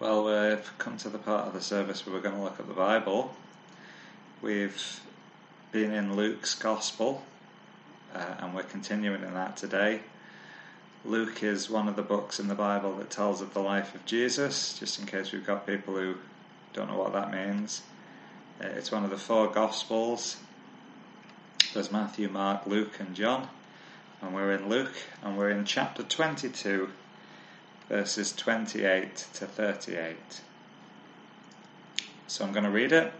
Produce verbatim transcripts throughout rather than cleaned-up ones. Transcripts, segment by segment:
Well, we've come to the part of the service where we're going to look at the Bible. We've been in Luke's Gospel, uh, and we're continuing in that today. Luke is one of the books in the Bible that tells of the life of Jesus, just in case we've got people who don't know what that means. Uh, it's one of the four Gospels. There's Matthew, Mark, Luke and John, and we're in Luke, and we're in chapter twenty-two, verses twenty-eight to thirty-eight. So I'm going to read it,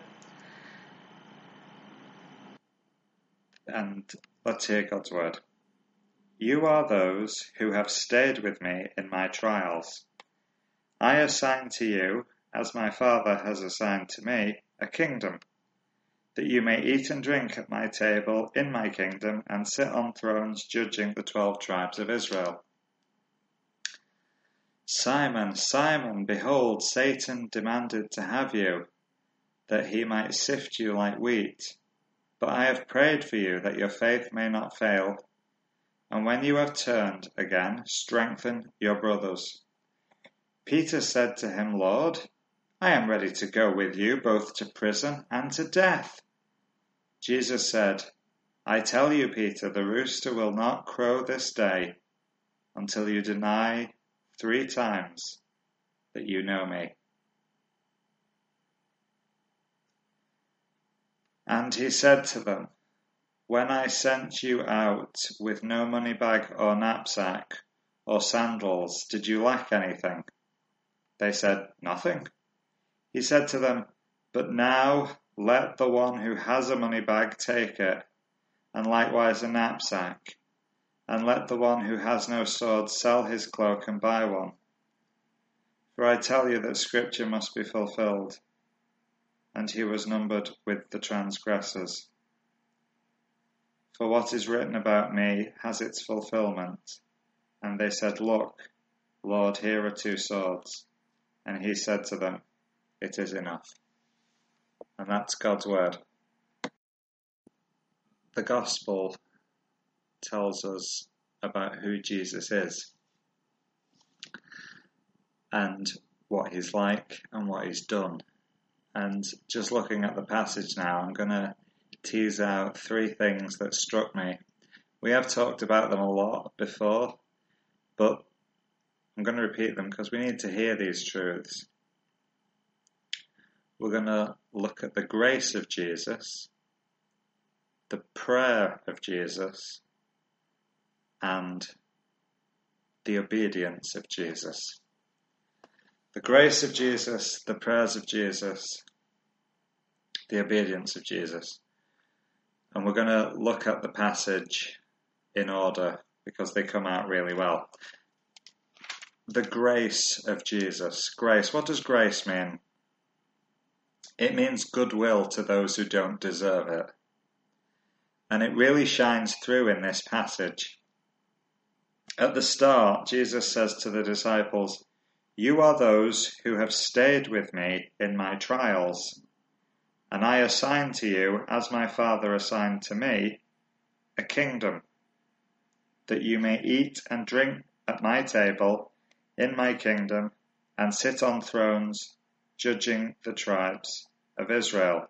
and let's hear God's word. You are those who have stayed with me in my trials. I assign to you, as my Father has assigned to me, a kingdom, that you may eat and drink at my table in my kingdom and sit on thrones judging the twelve tribes of Israel. Simon, Simon, behold, Satan demanded to have you, that he might sift you like wheat. But I have prayed for you, that your faith may not fail. And when you have turned again, strengthen your brothers. Peter said to him, Lord, I am ready to go with you both to prison and to death. Jesus said, I tell you, Peter, the rooster will not crow this day until you deny three times that you know me. And he said to them, when I sent you out with no money bag or knapsack or sandals, did you lack anything? They said, nothing. He said to them, but now let the one who has a money bag take it, and likewise a knapsack. And let the one who has no sword sell his cloak and buy one. For I tell you that Scripture must be fulfilled. And he was numbered with the transgressors. For what is written about me has its fulfillment. And they said, look, Lord, here are two swords. And he said to them, it is enough. And that's God's word. The Gospel tells us about who Jesus is and what he's like and what he's done. And just looking at the passage now, I'm going to tease out three things that struck me. We have talked about them a lot before, but I'm going to repeat them because we need to hear these truths. We're going to look at the grace of Jesus, the prayer of Jesus, and the obedience of Jesus. The grace of Jesus, the prayers of Jesus, the obedience of Jesus. And we're going to look at the passage in order because they come out really well. The grace of Jesus. Grace. What does grace mean? It means goodwill to those who don't deserve it. And it really shines through in this passage. At the start, Jesus says to the disciples, you are those who have stayed with me in my trials, and I assign to you, as my Father assigned to me, a kingdom, that you may eat and drink at my table in my kingdom and sit on thrones judging the tribes of Israel.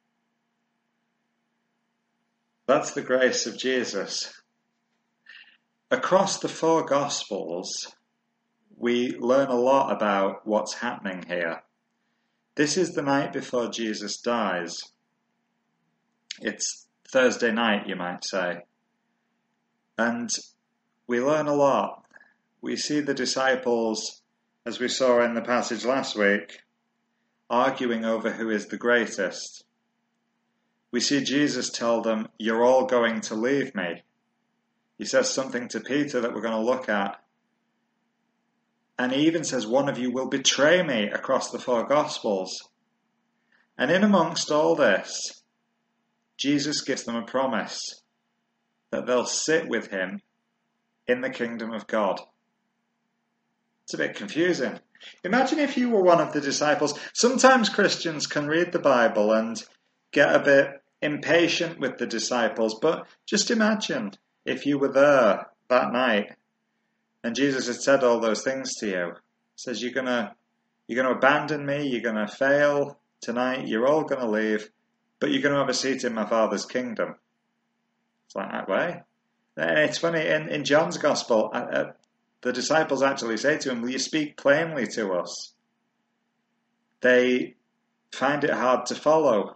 That's the grace of Jesus. Across the four Gospels, we learn a lot about what's happening here. This is the night before Jesus dies. It's Thursday night, you might say. And we learn a lot. We see the disciples, as we saw in the passage last week, arguing over who is the greatest. We see Jesus tell them, you're all going to leave me. He says something to Peter that we're going to look at. And he even says, one of you will betray me across the four Gospels. And in amongst all this, Jesus gives them a promise that they'll sit with him in the kingdom of God. It's a bit confusing. Imagine if you were one of the disciples. Sometimes Christians can read the Bible and get a bit impatient with the disciples, but just imagine if you were there that night and Jesus had said all those things to you. He says, you're gonna You're going to abandon me, you're going to fail tonight, you're all going to leave, but you're going to have a seat in my Father's kingdom. It's like that way. It's funny, in, in John's Gospel, uh, uh, the disciples actually say to him, will you speak plainly to us? They find it hard to follow.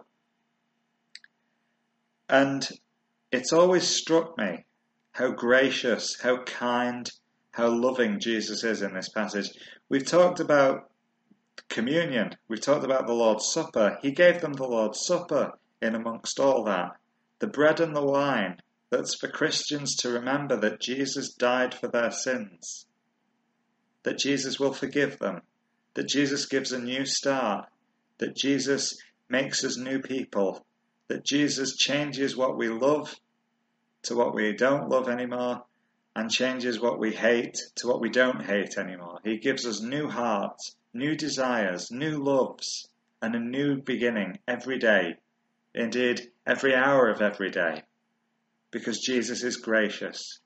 And it's always struck me how gracious, how kind, how loving Jesus is in this passage. We've talked about communion. We've talked about the Lord's Supper. He gave them the Lord's Supper in amongst all that. The bread and the wine, that's for Christians to remember that Jesus died for their sins, that Jesus will forgive them, that Jesus gives a new start, that Jesus makes us new people, that Jesus changes what we love to what we don't love anymore, and changes what we hate to what we don't hate anymore. He gives us new hearts, new desires, new loves, and a new beginning every day. Indeed, every hour of every day. Because Jesus is gracious.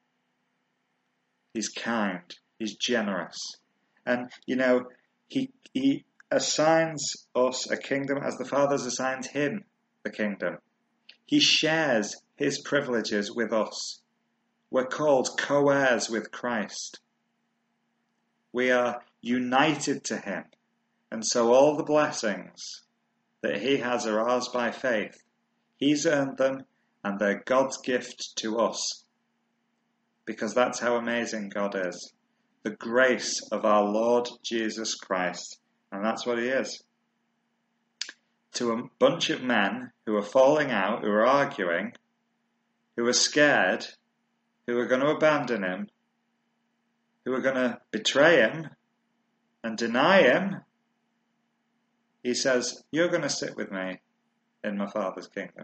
He's kind. He's generous. And, you know, he, he assigns us a kingdom as the Father's assigned him the kingdom. He shares his privileges with us. We're called co-heirs with Christ. We are united to him. And so all the blessings that he has are ours by faith. He's earned them, and they're God's gift to us. Because that's how amazing God is. The grace of our Lord Jesus Christ. And that's what he is. To a bunch of men who are falling out, who are arguing, who are scared, who are going to abandon him, who are going to betray him and deny him, he says, you're going to sit with me in my Father's kingdom.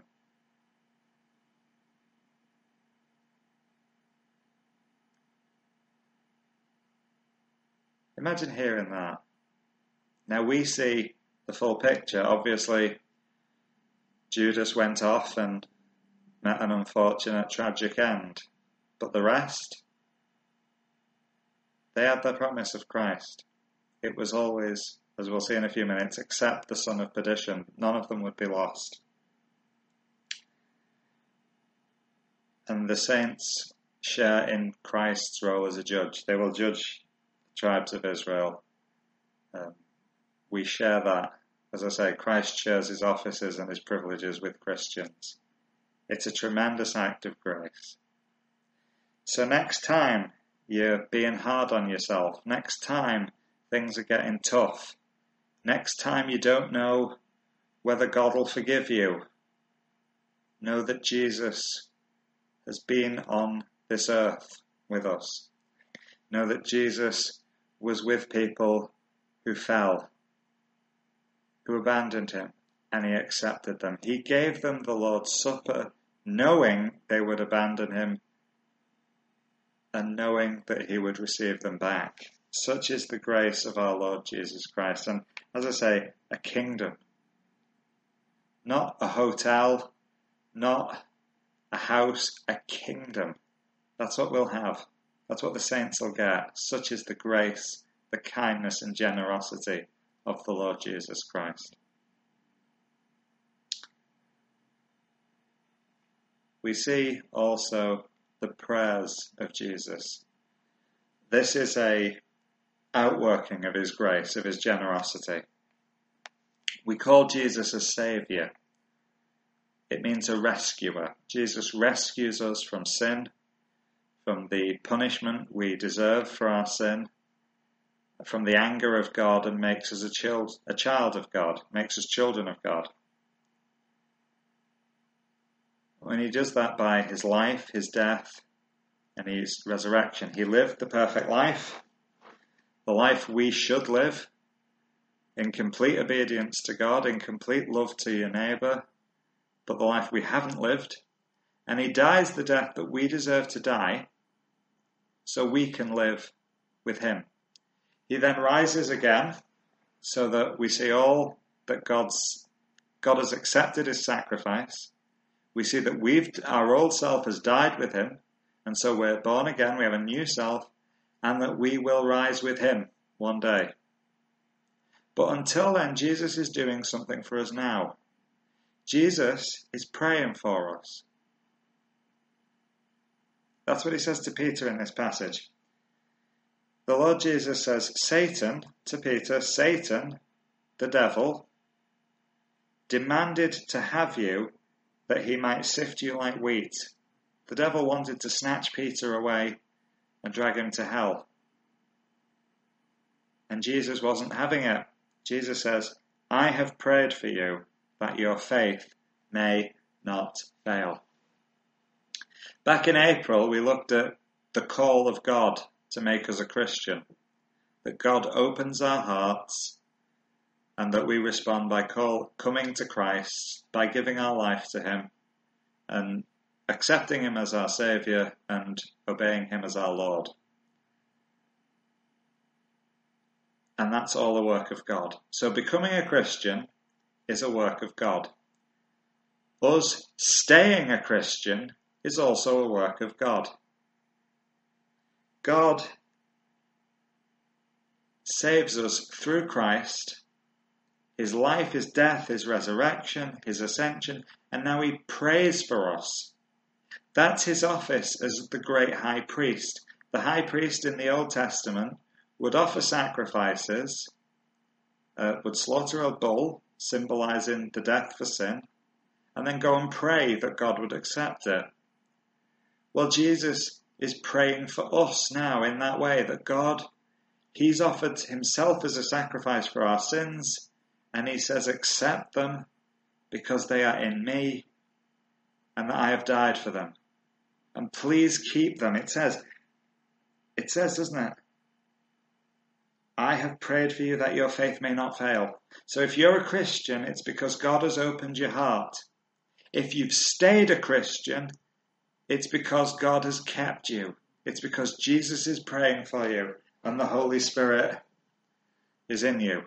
Imagine hearing that. Now we see the full picture. Obviously, Judas went off and met an unfortunate, tragic end. But the rest, they had the promise of Christ. It was always, as we'll see in a few minutes, except the son of perdition. None of them would be lost. And the saints share in Christ's role as a judge. They will judge the tribes of Israel. Um, we share that. As I say, Christ shares his offices and his privileges with Christians. It's a tremendous act of grace. So next time you're being hard on yourself, next time things are getting tough, next time you don't know whether God will forgive you, know that Jesus has been on this earth with us. Know that Jesus was with people who fell, who abandoned him, and he accepted them. He gave them the Lord's Supper, knowing they would abandon him, and knowing that he would receive them back. Such is the grace of our Lord Jesus Christ. And as I say, a kingdom. Not a hotel, not a house, a kingdom. That's what we'll have. That's what the saints will get. Such is the grace, the kindness and generosity of the Lord Jesus Christ. We see also the prayers of Jesus. This is a outworking of his grace, of his generosity. We call Jesus a saviour. It means a rescuer. Jesus rescues us from sin, from the punishment we deserve for our sin, from the anger of God, and makes us a child, a child of God, makes us children of God. When he does that by his life, his death, and his resurrection, he lived the perfect life, the life we should live, in complete obedience to God, in complete love to your neighbour, but the life we haven't lived, and he dies the death that we deserve to die, so we can live with him. He then rises again, so that we see all that God's God has accepted his sacrifice. We see that we've our old self has died with him, and so we're born again, we have a new self, and that we will rise with him one day. But until then, Jesus is doing something for us now. Jesus is praying for us. That's what he says to Peter in this passage. The Lord Jesus says, Satan, to Peter, Satan, the devil, demanded to have you that he might sift you like wheat. The devil wanted to snatch Peter away and drag him to hell. And Jesus wasn't having it. Jesus says, I have prayed for you that your faith may not fail. Back in April, we looked at the call of God to make us a Christian. That God opens our hearts and that we respond by call, coming to Christ, by giving our life to him and accepting him as our Saviour and obeying him as our Lord. And that's all a work of God. So becoming a Christian is a work of God. Us staying a Christian is also a work of God. God saves us through Christ, his life, his death, his resurrection, his ascension, and now he prays for us. That's his office as the great high priest. The high priest in the Old Testament would offer sacrifices, uh, would slaughter a bull, symbolizing the death for sin, and then go and pray that God would accept it. Well, Jesus is praying for us now in that way, that God, he's offered himself as a sacrifice for our sins, and he says, accept them because they are in me and that I have died for them. And please keep them. It says, it says, doesn't it? I have prayed for you that your faith may not fail. So if you're a Christian, it's because God has opened your heart. If you've stayed a Christian, it's because God has kept you. It's because Jesus is praying for you and the Holy Spirit is in you.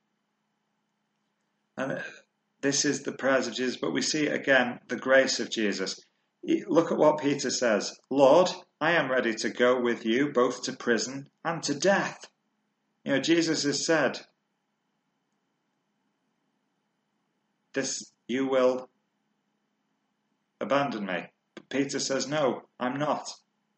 And this is the prayers of Jesus, but we see again the grace of Jesus. Look at what Peter says. Lord, I am ready to go with you both to prison and to death. You know, Jesus has said, this, you will abandon me. But Peter says, no, I'm not.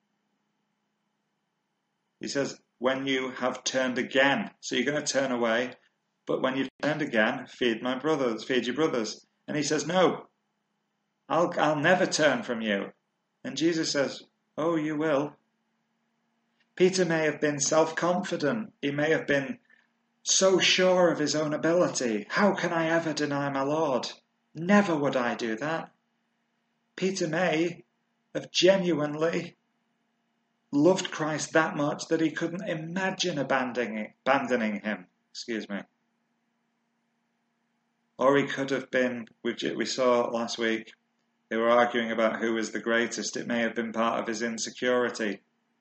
He says, when you have turned again, so you're going to turn away, but when you've turned again, feed my brothers, feed your brothers. And he says, no, I'll, I'll never turn from you. And Jesus says, oh, you will. Peter may have been self-confident. He may have been so sure of his own ability. How can I ever deny my Lord? Never would I do that. Peter may have genuinely loved Christ that much that he couldn't imagine abandoning, abandoning him. Excuse me. Or he could have been, we saw last week, they were arguing about who was the greatest. It may have been part of his insecurity.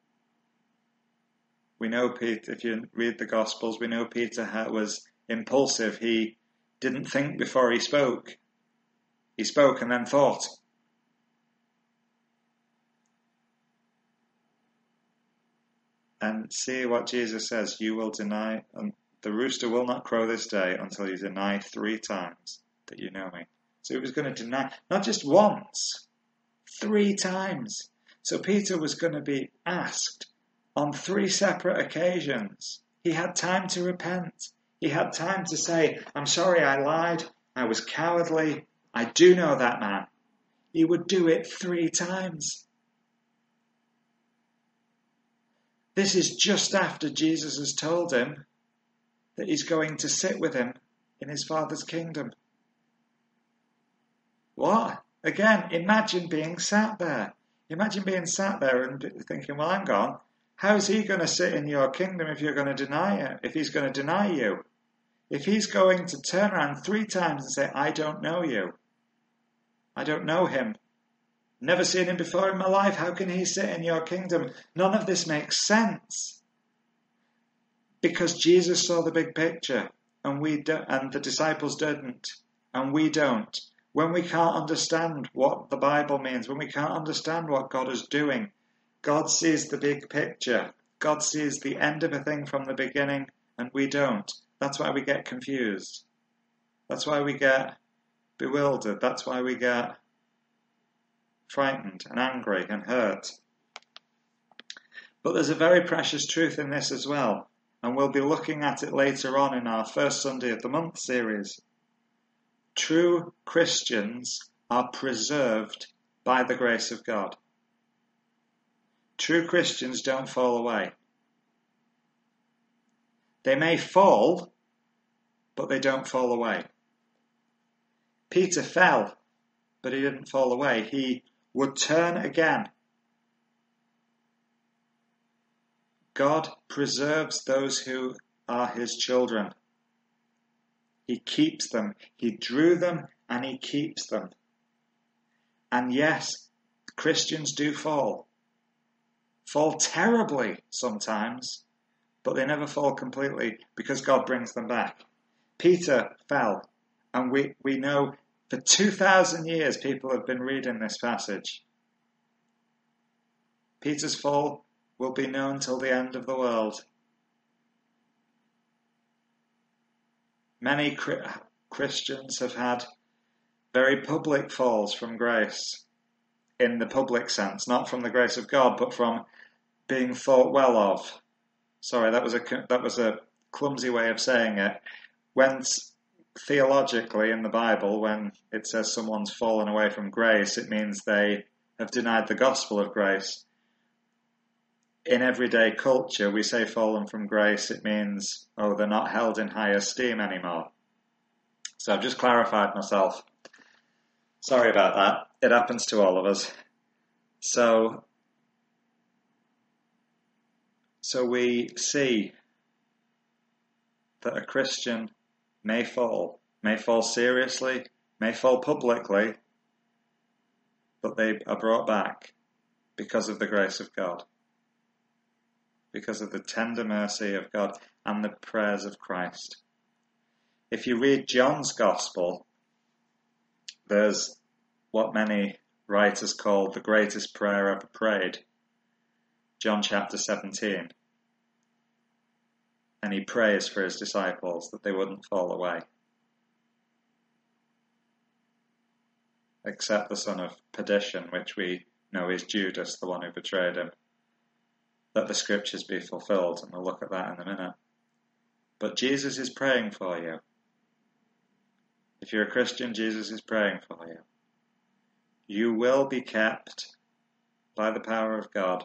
We know Peter, if you read the Gospels, we know Peter was impulsive. He didn't think before he spoke. He spoke and then thought. And see what Jesus says, you will deny, and the rooster will not crow this day until you deny three times that you know me. So he was going to deny, not just once, three times. So Peter was going to be asked on three separate occasions. He had time to repent. He had time to say, I'm sorry I lied, I was cowardly, I do know that man. He would do it three times. This is just after Jesus has told him that he's going to sit with him in his Father's kingdom. What? Again, imagine being sat there. Imagine being sat there and thinking, well, hang on, how's he going to sit in your kingdom if you're going to deny it, if he's going to deny you? If he's going to turn around three times and say, I don't know you. I don't know him. Never seen him before in my life. How can he sit in your kingdom? None of this makes sense. Because Jesus saw the big picture and we do, and the disciples didn't, and we don't. When we can't understand what the Bible means, when we can't understand what God is doing, God sees the big picture. God sees the end of a thing from the beginning, and we don't. That's why we get confused. That's why we get bewildered. That's why we get frightened and angry and hurt. But there's a very precious truth in this as well, and we'll be looking at it later on in our first Sunday of the Month series. True Christians are preserved by the grace of God. True Christians don't fall away. They may fall, but they don't fall away. Peter fell, but he didn't fall away. He would turn again. God preserves those who are his children. He keeps them. He drew them and he keeps them. And yes, Christians do fall. Fall terribly sometimes, but they never fall completely because God brings them back. Peter fell, and we, we know for two thousand years people have been reading this passage. Peter's fall will be known till the end of the world. Many Christians have had very public falls from grace, in the public sense, not from the grace of God, but from being thought well of. Sorry, that was a that was a clumsy way of saying it. When theologically in the Bible, when it says someone's fallen away from grace, it means they have denied the gospel of grace. In everyday culture, we say fallen from grace, it means, oh, they're not held in high esteem anymore. So I've just clarified myself. Sorry about that. It happens to all of us. So, so we see that a Christian may fall, may fall seriously, may fall publicly, but they are brought back because of the grace of God, because of the tender mercy of God and the prayers of Christ. If you read John's Gospel, there's what many writers call the greatest prayer ever prayed, John chapter seventeen. And he prays for his disciples that they wouldn't fall away. Except the son of perdition, which we know is Judas, the one who betrayed him. That the scriptures be fulfilled, and we'll look at that in a minute. But Jesus is praying for you. If you're a Christian, Jesus is praying for you. You will be kept by the power of God,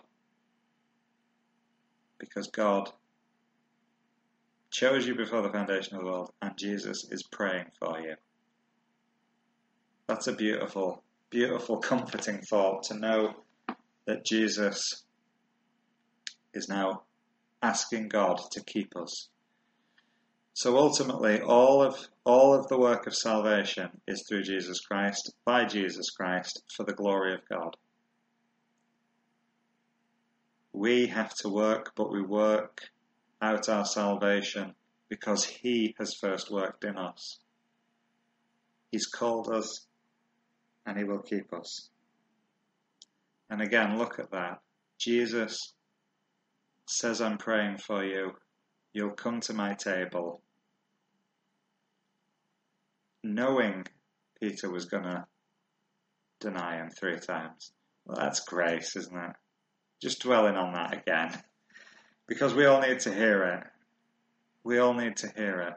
because God chose you before the foundation of the world, and Jesus is praying for you. That's a beautiful, beautiful, comforting thought, to know that Jesus is now asking God to keep us. So ultimately, all of all of the work of salvation is through Jesus Christ, by Jesus Christ, for the glory of God. We have to work, but we work out our salvation because he has first worked in us. He's called us and he will keep us. And again, look at that. Jesus says, I'm praying for you. You'll come to my table. Knowing Peter was going to deny him three times. Well, that's grace, isn't it? Just dwelling on that again. Because we all need to hear it. We all need to hear it.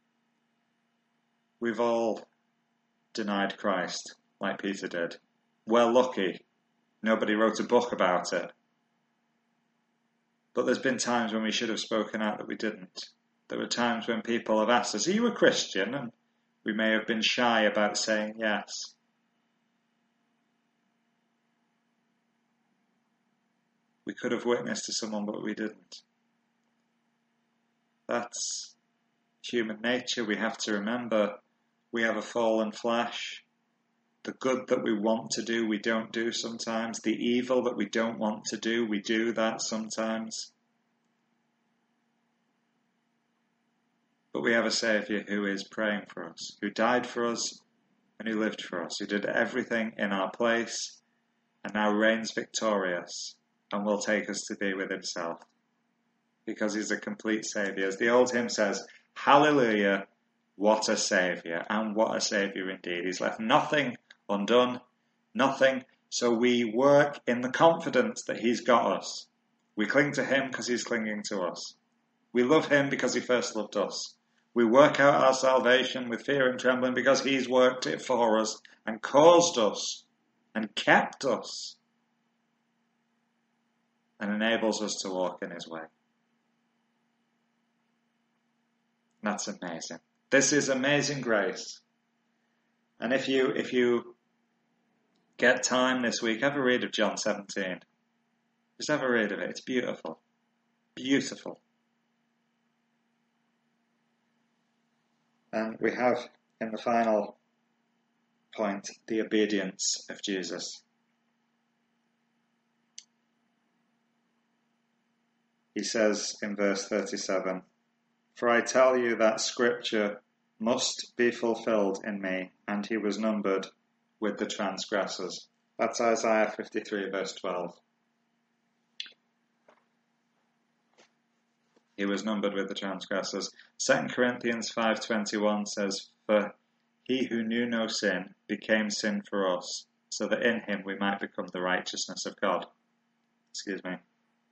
We've all denied Christ, like Peter did. We're lucky. Nobody wrote a book about it. But there's been times when we should have spoken out that we didn't. There were times when people have asked us, are you a Christian? And we may have been shy about saying yes. We could have witnessed to someone, but we didn't. That's human nature. We have to remember we have a fallen flesh. The good that we want to do, we don't do sometimes. The evil that we don't want to do, we do that sometimes. But we have a Saviour who is praying for us, who died for us and who lived for us, who did everything in our place and now reigns victorious and will take us to be with himself. Because he's a complete Saviour. As the old hymn says, Hallelujah, what a Saviour, and what a Saviour indeed. He's left nothing undone, nothing. So we work in the confidence that he's got us. We cling to him because he's clinging to us. We love him because he first loved us. We work out our salvation with fear and trembling because he's worked it for us and caused us and kept us and enables us to walk in his way. That's amazing. This is amazing grace. And if you if you get time this week, have a read of John seventeen. Just have a read of it. It's beautiful. Beautiful. And we have, in the final point, the obedience of Jesus. He says in verse thirty-seven, "For I tell you that scripture must be fulfilled in me, and he was numbered with the transgressors." That's Isaiah fifty-three, verse twelve. He was numbered with the transgressors. Second Corinthians five twenty-one says, "For he who knew no sin became sin for us, so that in him we might become the righteousness of God." Excuse me.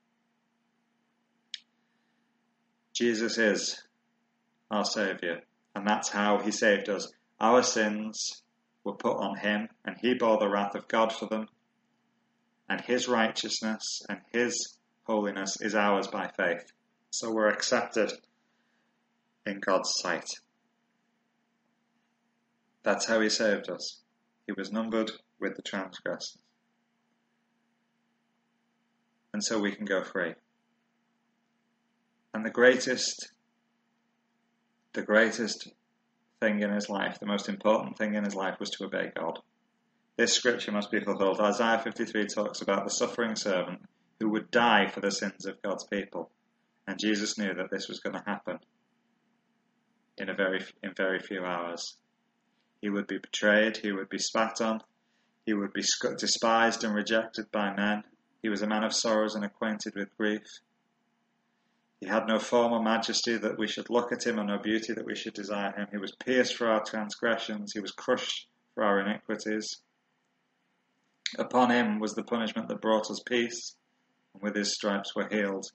Jesus is our Saviour, and that's how he saved us. Our sins were put on him, and he bore the wrath of God for them, and his righteousness and his holiness is ours by faith. So we're accepted in God's sight. That's how he saved us. He was numbered with the transgressors. And so we can go free. And the greatest, the greatest thing in his life, the most important thing in his life was to obey God. This scripture must be fulfilled. Isaiah fifty-three talks about the suffering servant who would die for the sins of God's people. And Jesus knew that this was going to happen in a very in very few hours. He would be betrayed, he would be spat on, he would be despised and rejected by men. He was a man of sorrows and acquainted with grief. He had no form or majesty that we should look at him, or no beauty that we should desire him. He was pierced for our transgressions, he was crushed for our iniquities. Upon him was the punishment that brought us peace, and with his stripes we're healed.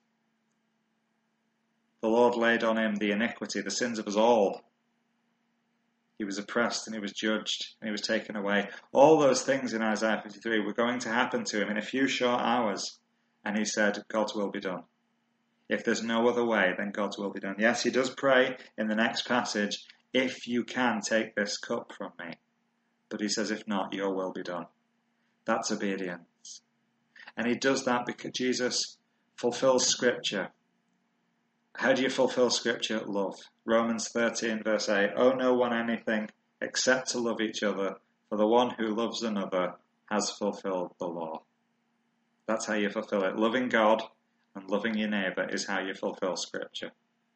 The Lord laid on him the iniquity, the sins of us all. He was oppressed and he was judged and he was taken away. All those things in Isaiah fifty-three were going to happen to him in a few short hours. And he said, God's will be done. If there's no other way, then God's will be done. Yes, he does pray in the next passage, if you can take this cup from me. But he says, if not, your will be done. That's obedience. And he does that because Jesus fulfills Scripture. How do you fulfill Scripture? Love. Romans thirteen verse eight, owe no one anything except to love each other, for the one who loves another has fulfilled the law. That's how you fulfill it. Loving God and loving your neighbour is how you fulfill Scripture.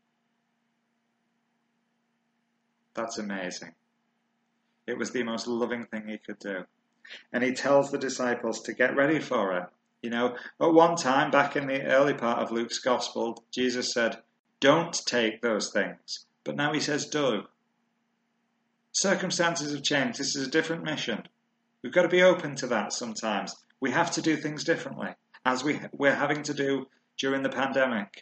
That's amazing. It was the most loving thing he could do. And he tells the disciples to get ready for it. You know, at one time, back in the early part of Luke's Gospel, Jesus said, don't take those things. But now he says, do. Circumstances have changed. This is a different mission. We've got to be open to that sometimes. We have to do things differently, as we, we're having to do during the pandemic.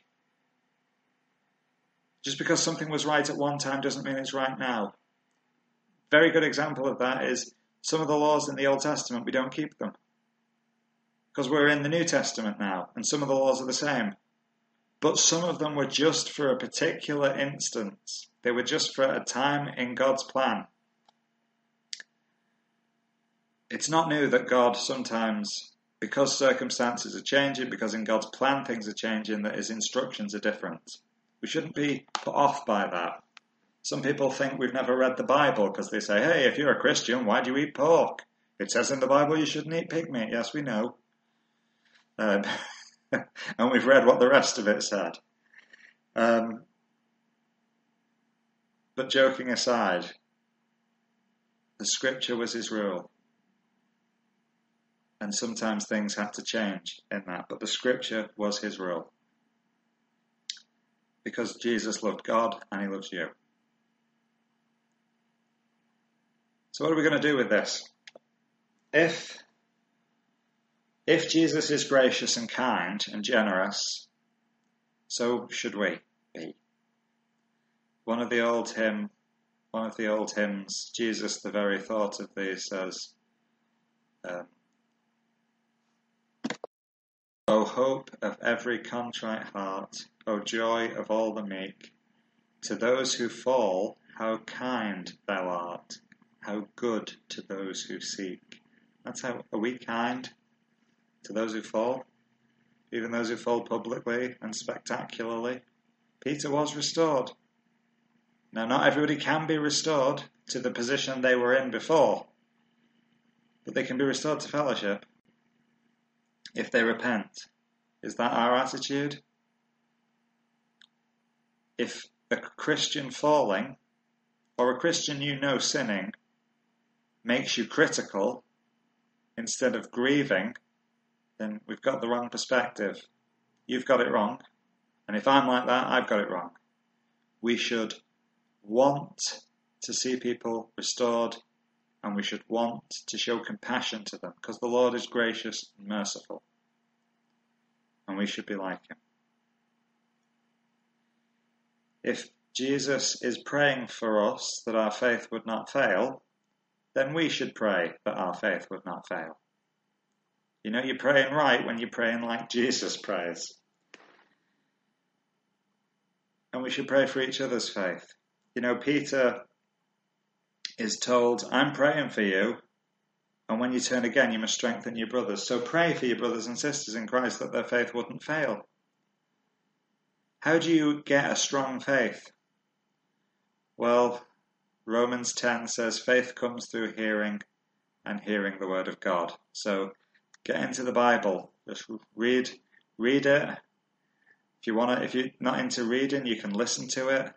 Just because something was right at one time doesn't mean it's right now. Very good example of that is some of the laws in the Old Testament, we don't keep them. Because we're in the New Testament now, and some of the laws are the same. But some of them were just for a particular instance. They were just for a time in God's plan. It's not new that God sometimes, because circumstances are changing, because in God's plan things are changing, that his instructions are different. We shouldn't be put off by that. Some people think we've never read the Bible because they say, hey, if you're a Christian, why do you eat pork? It says in the Bible you shouldn't eat pig meat. Yes, we know. Um, and we've read what the rest of it said. Um, but joking aside, the Scripture was his rule. And sometimes things had to change in that, but the Scripture was his rule. because Jesus loved God and he loves you. So what are we going to do with this? If, if Jesus is gracious and kind and generous, so should we be. One of the old hymn, one of the old hymns, Jesus, the very thought of thee, says, um, O hope of every contrite heart, O joy of all the meek, to those who fall, how kind thou art, how good to those who seek. That's how, are we kind to those who fall? Even those who fall publicly and spectacularly? Peter was restored. Now, not everybody can be restored to the position they were in before, but they can be restored to fellowship if they repent. Is that our attitude? If a Christian falling, or a Christian you know sinning, makes you critical instead of grieving, then we've got the wrong perspective. You've got it wrong. And if I'm like that, I've got it wrong. We should want to see people restored, and we should want to show compassion to them, because the Lord is gracious and merciful. And we should be like him. If Jesus is praying for us that our faith would not fail, then we should pray that our faith would not fail. You know you're praying right when you're praying like Jesus prays. And we should pray for each other's faith. You know, Peter is told, I'm praying for you, and when you turn again, you must strengthen your brothers. So pray for your brothers and sisters in Christ that their faith wouldn't fail. How do you get a strong faith? Well, Romans ten says faith comes through hearing, and hearing the word of God. So get into the Bible. Just read, read it. If you want to, if you're not into reading, you can listen to it.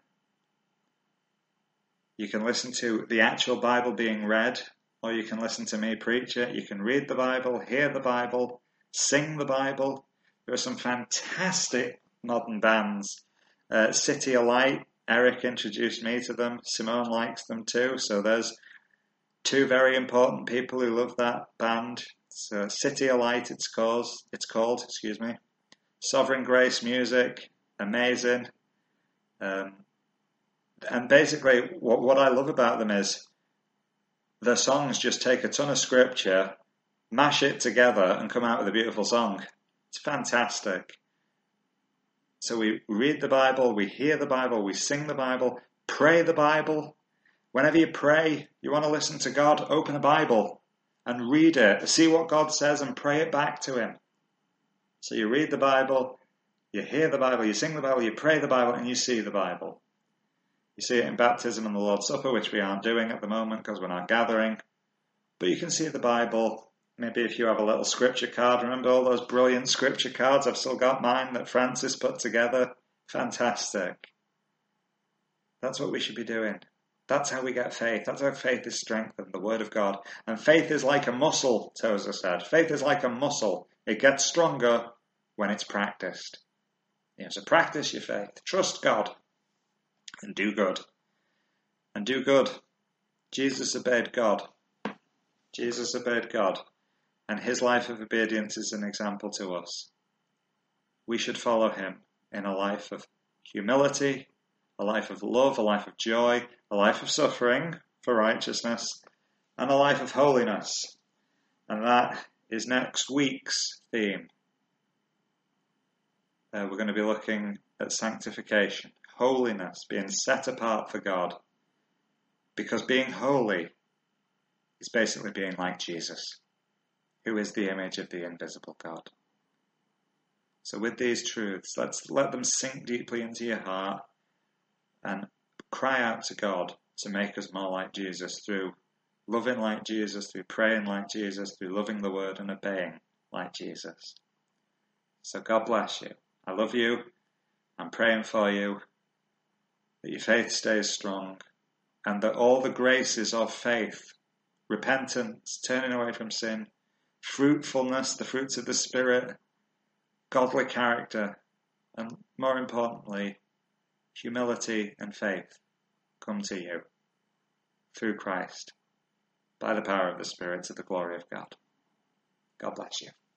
You can listen to the actual Bible being read, or you can listen to me preach it. You can read the Bible, hear the Bible, sing the Bible. There are some fantastic modern bands. Uh, City of Light, Eric introduced me to them. Simone likes them too. So there's two very important people who love that band. It's, uh, City of Light, it's called. It's called. Excuse me. Sovereign Grace music, amazing. Um, and basically, what what I love about them is their songs just take a ton of scripture, mash it together, and come out with a beautiful song. It's fantastic. So we read the Bible, we hear the Bible, we sing the Bible, pray the Bible. Whenever you pray, you want to listen to God, open a Bible and read it. See what God says and pray it back to him. So you read the Bible, you hear the Bible, you sing the Bible, you pray the Bible, and you see the Bible. You see it in baptism and the Lord's Supper, which we aren't doing at the moment because we're not gathering. But you can see the Bible. Maybe if you have a little scripture card, remember all those brilliant scripture cards? I've still got mine that Francis put together. Fantastic. That's what we should be doing. That's how we get faith. That's how faith is strengthened, the Word of God. And faith is like a muscle, Tozer said. Faith is like a muscle. It gets stronger when it's practiced. You have to practice your faith. Trust God and do good. And do good. Jesus obeyed God. Jesus obeyed God. And his life of obedience is an example to us. We should follow him in a life of humility, a life of love, a life of joy, a life of suffering for righteousness, and a life of holiness. And that is next week's theme. Uh, we're going to be looking at sanctification, holiness, being set apart for God. Because being holy is basically being like Jesus, who is the image of the invisible God. So with these truths, let's let them sink deeply into your heart and cry out to God to make us more like Jesus through loving like Jesus, through praying like Jesus, through loving the word and obeying like Jesus. So God bless you. I love you. I'm praying for you that your faith stays strong and that all the graces of faith, repentance, turning away from sin, fruitfulness, the fruits of the Spirit, godly character, and more importantly, humility and faith come to you through Christ, by the power of the Spirit, to the glory of God. God bless you.